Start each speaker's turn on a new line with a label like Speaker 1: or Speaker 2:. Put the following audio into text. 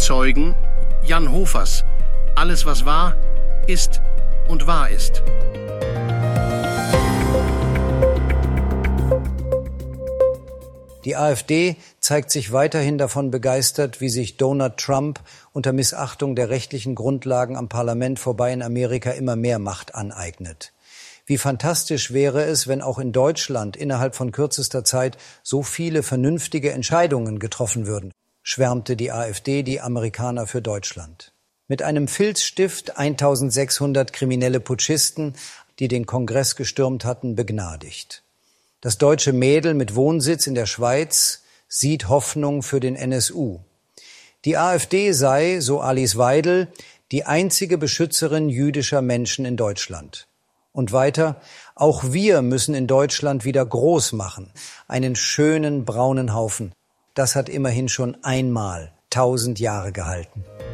Speaker 1: Zeugen Jan Hofers. Alles, was war, ist und wahr ist.
Speaker 2: Die AfD zeigt sich weiterhin davon begeistert, wie sich Donald Trump unter Missachtung der rechtlichen Grundlagen am Parlament vorbei in Amerika immer mehr Macht aneignet. Wie fantastisch wäre es, wenn auch in Deutschland innerhalb von kürzester Zeit so viele vernünftige Entscheidungen getroffen würden, schwärmte die AfD die Amerikaner für Deutschland. Mit einem Filzstift 1600 kriminelle Putschisten, die den Kongress gestürmt hatten, begnadigt. Das deutsche Mädel mit Wohnsitz in der Schweiz sieht Hoffnung für den NSU. Die AfD sei, so Alice Weidel, die einzige Beschützerin jüdischer Menschen in Deutschland. Und weiter, auch wir müssen in Deutschland wieder groß machen, einen schönen braunen Haufen. Das hat immerhin schon einmal 1000 Jahre gehalten.